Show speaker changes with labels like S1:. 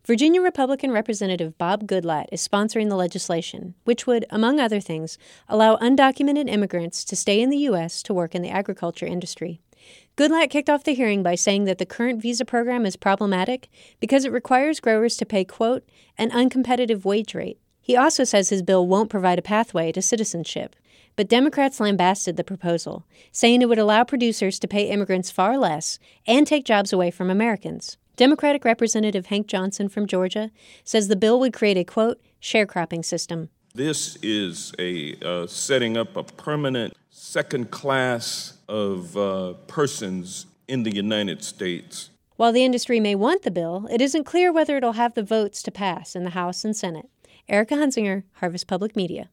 S1: Virginia Republican Representative Bob Goodlatte is sponsoring the legislation, which would, among other things, allow undocumented immigrants to stay in the U.S. to work in the agriculture industry. Goodlatte kicked off the hearing by saying that the current visa program is problematic because it requires growers to pay, quote, an uncompetitive wage rate. He also says his bill won't provide a pathway to citizenship. But Democrats lambasted the proposal, saying it would allow producers to pay immigrants far less and take jobs away from Americans. Democratic Representative Hank Johnson from Georgia says the bill would create a, quote, sharecropping system.
S2: This is setting up a permanent second class of persons in the United States.
S1: While the industry may want the bill, it isn't clear whether it'll have the votes to pass in the House and Senate. Erica Hunsinger, Harvest Public Media.